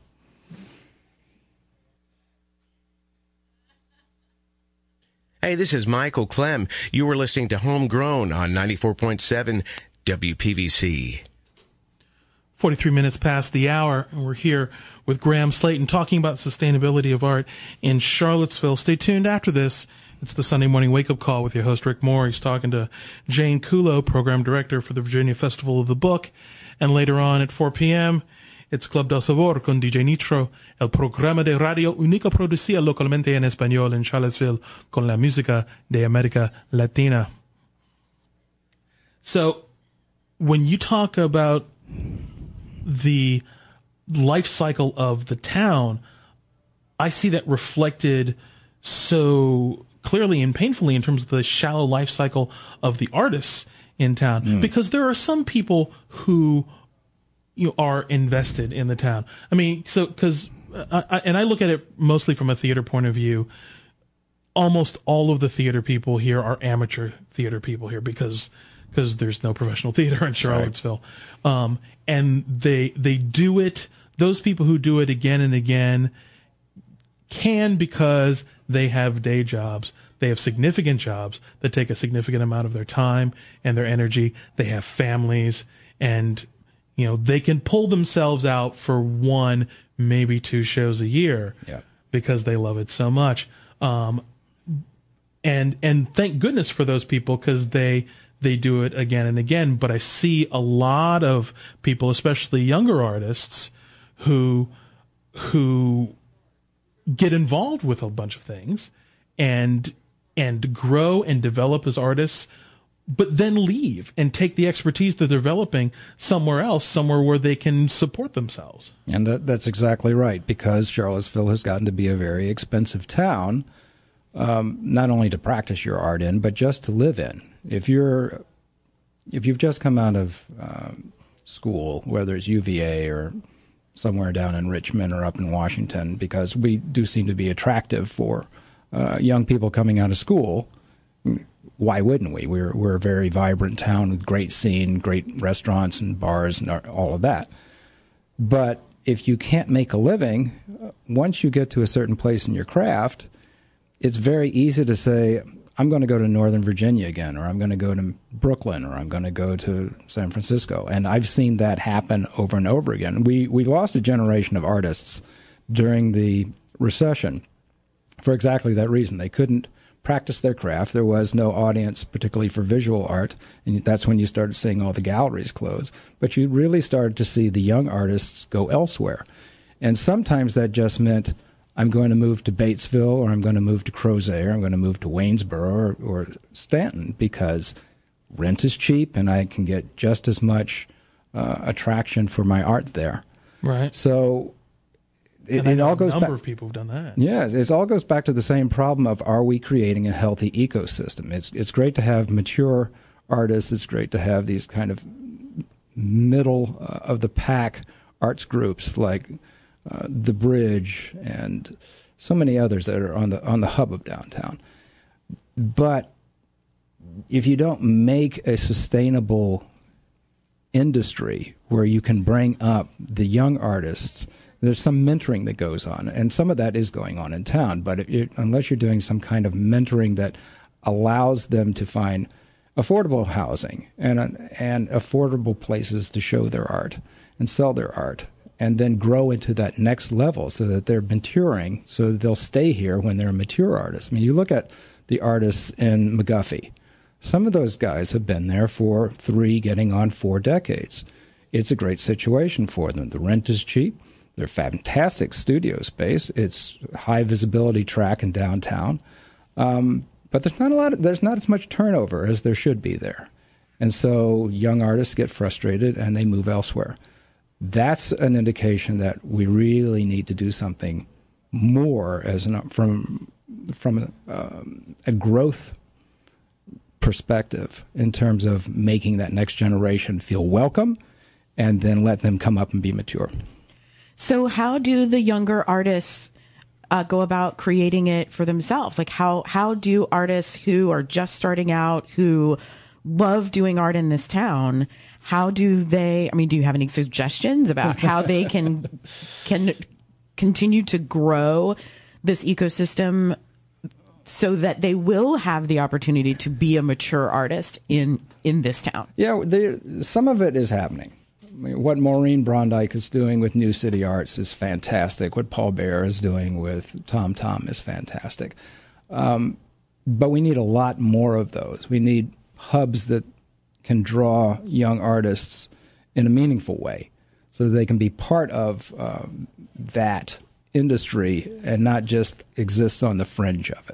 Hey, this is Michael Clem. You were listening to Homegrown on 94.7 WPVC. 43 minutes past the hour, and we're here with Graham Slayton talking about sustainability of art in Charlottesville. Stay tuned after this. It's the Sunday Morning Wake-Up Call with your host, Rick Moore. He's talking to Jane Kulo, Program Director for the Virginia Festival of the Book. And later on at 4 p.m., it's Club del Sabor con DJ Nitro, el programa de radio único producido localmente en español en Charlottesville con la música de América Latina. So, when you talk about the life cycle of the town, I see that reflected so clearly and painfully in terms of the shallow life cycle of the artists in town. Because there are some people who are invested in the town. I mean, so, because, and I look at it mostly from a theater point of view. Almost all of the theater people here are amateur theater people here because there's no professional theater in Charlottesville. Right. And they do it, those people who do it again and again can because they have day jobs. They have significant jobs that take a significant amount of their time and their energy. They have families, and they can pull themselves out for one, maybe two shows a year because they love it so much. And thank goodness for those people, because they they do it again and again. But I see a lot of people, especially younger artists, who get involved with a bunch of things and grow and develop as artists, but then leave and take the expertise they're developing somewhere else, somewhere where they can support themselves. And that's exactly right, because Charlottesville has gotten to be a very expensive town, not only to practice your art in, but just to live in. If you've just come out of school, whether it's UVA or somewhere down in Richmond or up in Washington, because we do seem to be attractive for young people coming out of school, why wouldn't we? We're a very vibrant town with great scene, great restaurants and bars and all of that. But if you can't make a living, once you get to a certain place in your craft, it's very easy to say, I'm going to go to Northern Virginia again, or I'm going to go to Brooklyn, or I'm going to go to San Francisco. And I've seen that happen over and over again. We lost a generation of artists during the recession for exactly that reason. They couldn't practice their craft. There was no audience, particularly for visual art, and that's when you started seeing all the galleries close. But you really started to see the young artists go elsewhere. And sometimes that just meant, I'm going to move to Batesville, or I'm going to move to Crozet, or I'm going to move to Waynesboro or Stanton, because rent is cheap and I can get just as much attraction for my art there. Right. So it all goes back. A number of people have done that. Yes, it all goes back to the same problem of, are we creating a healthy ecosystem? It's great to have mature artists. It's great to have these kind of middle of the pack arts groups like The Bridge and so many others that are on the hub of downtown. But if you don't make a sustainable industry where you can bring up the young artists, there's some mentoring that goes on, and some of that is going on in town. But unless you're doing some kind of mentoring that allows them to find affordable housing and affordable places to show their art and sell their art, and then grow into that next level so that they're maturing, so that they'll stay here when they're mature artists. I mean, you look at the artists in McGuffey. Some of those guys have been there for 3, getting on 4 decades. It's a great situation for them. The rent is cheap. They're fantastic studio space. It's high visibility track in downtown. But there's not as much turnover as there should be there. And so young artists get frustrated and they move elsewhere. That's an indication that we really need to do something more from a growth perspective in terms of making that next generation feel welcome and then let them come up and be mature. So how do the younger artists go about creating it for themselves? Like how do artists who are just starting out, who love doing art in this town, how do they, do you have any suggestions about how they can continue to grow this ecosystem so that they will have the opportunity to be a mature artist in this town? Yeah, some of it is happening. What Maureen Brondike is doing with New City Arts is fantastic. What Paul Baer is doing with Tom Tom is fantastic. But we need a lot more of those. We need hubs that can draw young artists in a meaningful way so that they can be part of that industry and not just exist on the fringe of it.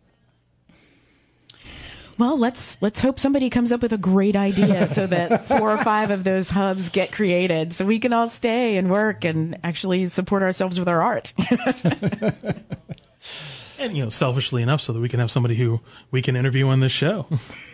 Well, let's hope somebody comes up with a great idea so that 4 or 5 of those hubs get created so we can all stay and work and actually support ourselves with our art. And, selfishly enough, so that we can have somebody who we can interview on this show.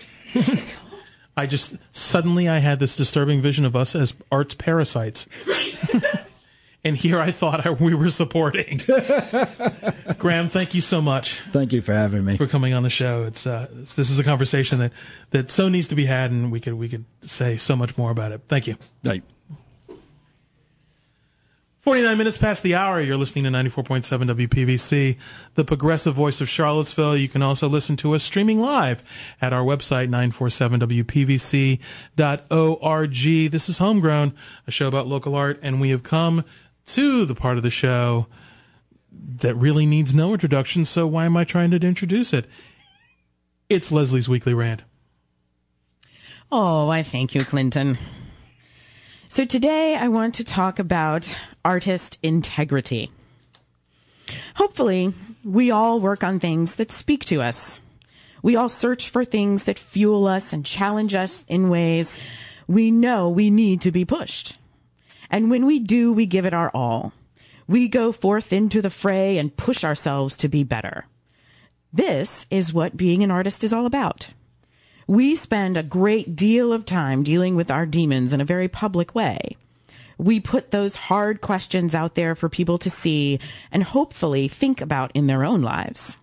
I had this disturbing vision of us as arts parasites. And here I thought we were supporting. Graham, thank you so much. Thank you for having me. For coming on the show. This is a conversation that so needs to be had, and we could say so much more about it. Thank you. Right. 49 minutes past the hour. You're listening to 94.7 WPVC, the progressive voice of Charlottesville. You can also listen to us streaming live at our website, 947wpvc.org. This is Homegrown, a show about local art, and we have come to the part of the show that really needs no introduction, so why am I trying to introduce it? It's Leslie's Weekly Rant. Oh, I thank you, Clinton. So today I want to talk about artist integrity. Hopefully, we all work on things that speak to us. We all search for things that fuel us and challenge us in ways we know we need to be pushed. And when we do, we give it our all. We go forth into the fray and push ourselves to be better. This is what being an artist is all about. We spend a great deal of time dealing with our demons in a very public way. We put those hard questions out there for people to see and hopefully think about in their own lives.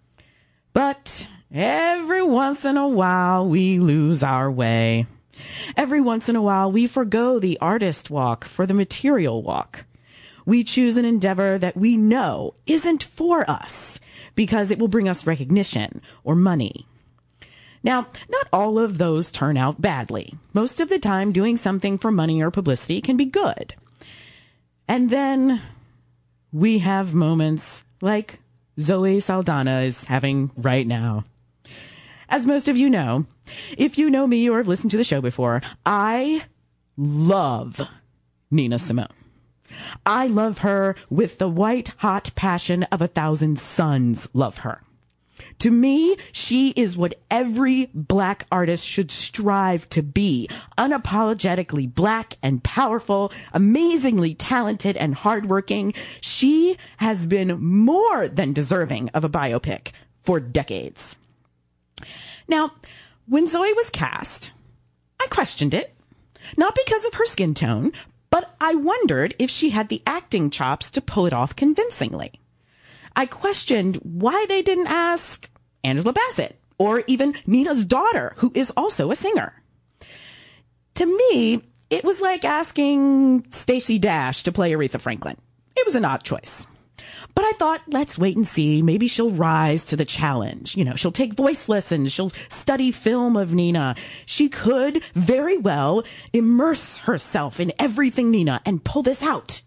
But every once in a while, we lose our way. Every once in a while, we forgo the artist walk for the material walk. We choose an endeavor that we know isn't for us because it will bring us recognition or money. Now, not all of those turn out badly. Most of the time, doing something for money or publicity can be good. And then we have moments like Zoe Saldana is having right now. As most of you know, if you know me or have listened to the show before, I love Nina Simone. I love her with the white-hot passion of 1,000 suns love her. To me, she is what every black artist should strive to be. Unapologetically black and powerful, amazingly talented and hardworking. She has been more than deserving of a biopic for decades. Now, when Zoe was cast, I questioned it. Not because of her skin tone, but I wondered if she had the acting chops to pull it off convincingly. I questioned why they didn't ask Angela Bassett or even Nina's daughter, who is also a singer. To me, it was like asking Stacey Dash to play Aretha Franklin. It was an odd choice. But I thought, let's wait and see. Maybe she'll rise to the challenge. You know, she'll take voice lessons. She'll study film of Nina. She could very well immerse herself in everything Nina and pull this out.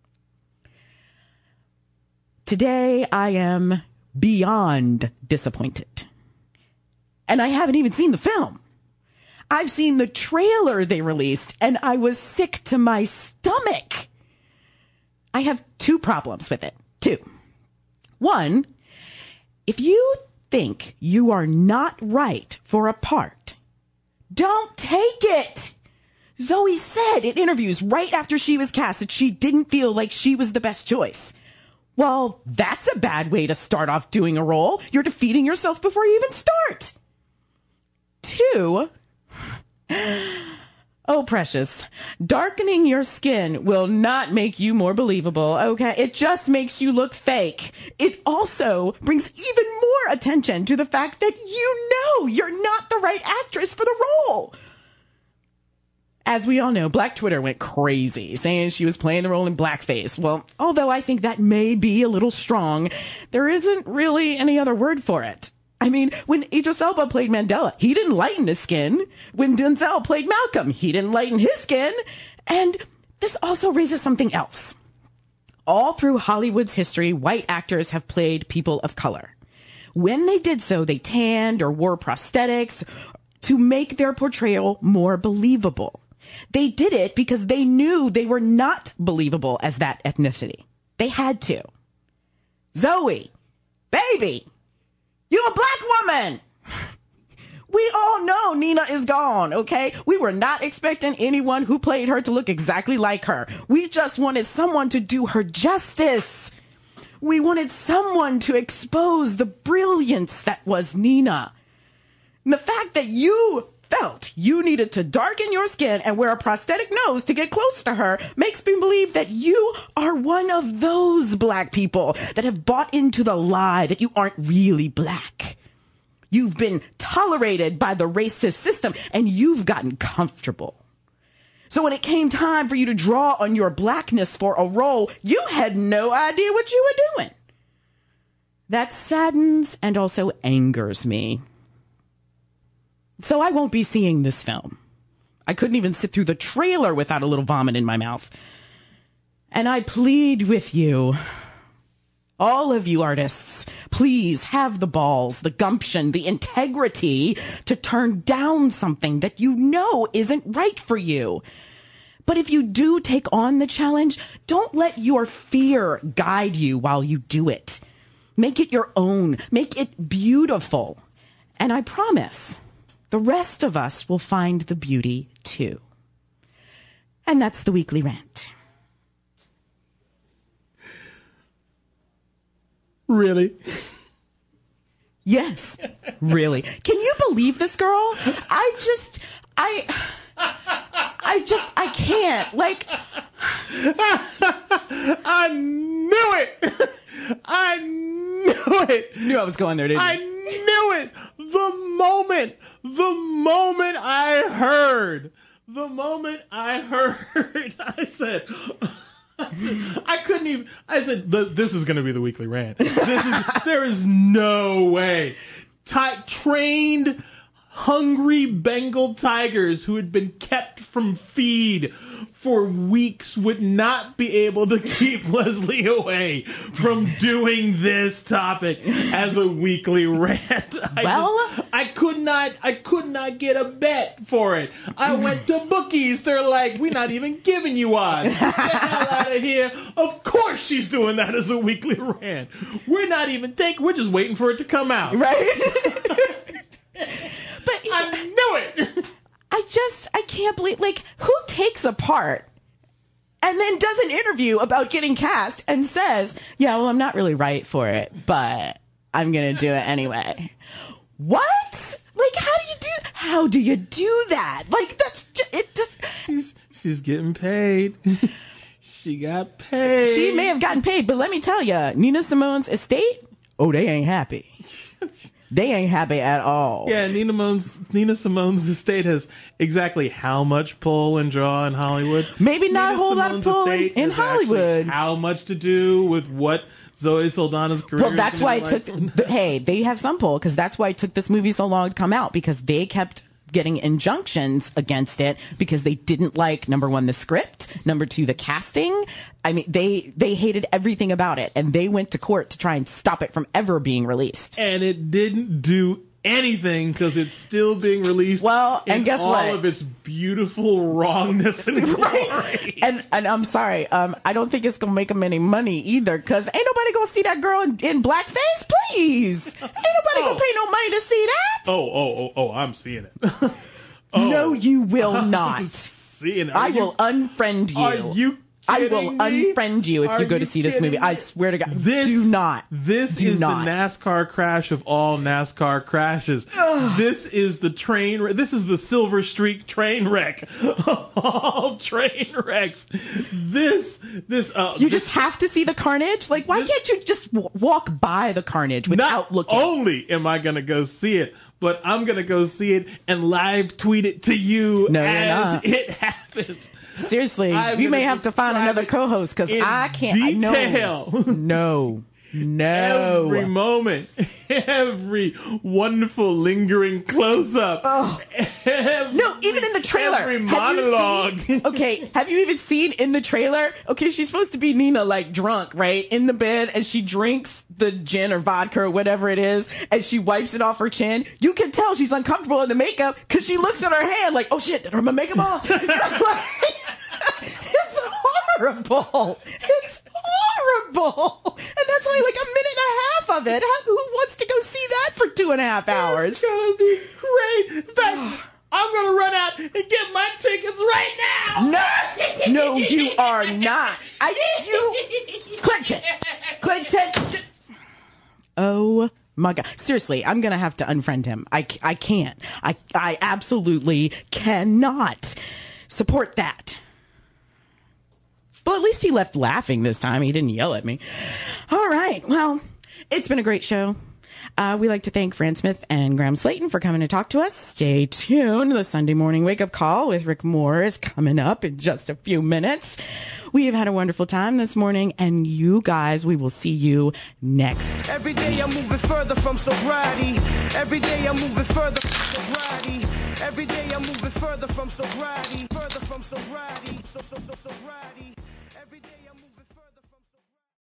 Today, I am beyond disappointed. And I haven't even seen the film. I've seen the trailer they released, and I was sick to my stomach. I have two problems with it. Two. One, if you think you are not right for a part, don't take it. Zoe said in interviews right after she was cast that she didn't feel like she was the best choice. Well, that's a bad way to start off doing a role. You're defeating yourself before you even start. Two, oh, precious, darkening your skin will not make you more believable, okay? It just makes you look fake. It also brings even more attention to the fact that you know you're not the right actress for the role. As we all know, Black Twitter went crazy, saying she was playing the role in blackface. Well, although I think that may be a little strong, there isn't really any other word for it. I mean, when Idris Elba played Mandela, he didn't lighten his skin. When Denzel played Malcolm, he didn't lighten his skin. And this also raises something else. All through Hollywood's history, white actors have played people of color. When they did so, they tanned or wore prosthetics to make their portrayal more believable. They did it because they knew they were not believable as that ethnicity. They had to. Zoe, baby, you a black woman. We all know Nina is gone, okay? We were not expecting anyone who played her to look exactly like her. We just wanted someone to do her justice. We wanted someone to expose the brilliance that was Nina. And the fact that you felt you needed to darken your skin and wear a prosthetic nose to get close to her makes me believe that you are one of those black people that have bought into the lie that you aren't really black. You've been tolerated by the racist system and you've gotten comfortable. So when it came time for you to draw on your blackness for a role, you had no idea what you were doing. That saddens and also angers me. So I won't be seeing this film. I couldn't even sit through the trailer without a little vomit in my mouth. And I plead with you, all of you artists, Please have the balls, the gumption, the integrity to turn down something that you know isn't right for you. But if you do take on the challenge, don't let your fear guide you while you do it. Make it your own. Make it beautiful. And I promise, the rest of us will find the beauty too. And that's the weekly rant. Really? Yes, really. Can you believe this girl? I can't. Like, I knew it. I knew it. You knew I was going there, didn't you? I knew it. The moment I heard, I said, I said, this is going to be the weekly rant. There is no way. Trained, hungry Bengal tigers who had been kept from feed for weeks would not be able to keep Leslie away from doing this topic as a weekly rant. I could not get a bet for it. I went to bookies. They're like, we're not even giving you odds. Get the hell out of here. Of course she's doing that as a weekly rant. We're just waiting for it to come out. Right? But I knew it. I can't believe, like, who takes a part and then does an interview about getting cast and says, yeah, well, I'm not really right for it, but I'm going to do it anyway. What? Like, how do you do that? Like, that's just, it just. She's getting paid. She got paid. She may have gotten paid, but let me tell you, Nina Simone's estate, oh, they ain't happy. They ain't happy at all. Yeah, Nina Simone's estate has exactly how much pull and draw in Hollywood. Maybe not a whole lot of pull in Hollywood. How much to do with what Zoe Saldana's career. Well, that's why it took. Hey, they have some pull because that's why it took this movie so long to come out, because they kept getting injunctions against it because they didn't like, number one, the script, number two, the casting. I mean, they hated everything about it, and they went to court to try and stop it from ever being released. And it didn't do anything because it's still being released. Well, and guess what? All of its beautiful wrongness and glory. Right. And I'm sorry, I don't think it's gonna make them any money either, because ain't nobody gonna see that girl in blackface. Please, ain't nobody gonna pay no money to see that. Oh! I'm seeing it. No, you will I'm not. Seeing it. I will unfriend you. Are you? I will unfriend you if you go to see this movie. I swear to God. Do not. This is the NASCAR crash of all NASCAR crashes. This is the this is the Silver Streak train wreck of all train wrecks. You just have to see the carnage? Like, why can't you just walk by the carnage without looking? Not only am I going to go see it, but I'm going to go see it and live tweet it to you as it happens. Seriously, you may have to find another co-host because I can't. Detail. No. Every moment, every wonderful lingering close-up. No, even in the trailer. Every monologue. Have you even seen in the trailer? Okay, she's supposed to be Nina, like, drunk, right? In the bed, and she drinks the gin or vodka or whatever it is, and she wipes it off her chin. You can tell she's uncomfortable in the makeup because she looks at her hand like, oh shit, did I my makeup off? It's horrible. It's horrible. And that's only like a minute and a half of it. Who wants to go see that for 2.5 hours? It's gonna be great. In fact, I'm gonna run out and get my tickets right now. No, you are not. Clinton. Oh my God. Seriously, I'm gonna have to unfriend him. I can't. I absolutely cannot support that. Well, at least he left laughing this time. He didn't yell at me. All right. Well, it's been a great show. We like to thank Fran Smith and Graham Slayton for coming to talk to us. Stay tuned. The Sunday morning wake-up call with Rick Moore is coming up in just a few minutes. We have had a wonderful time this morning, and you guys, we will see you next. Every day I'm moving further from sobriety. Every day I'm moving further from sobriety. Every day I'm moving further from sobriety. Further from sobriety. Sobriety. Every day.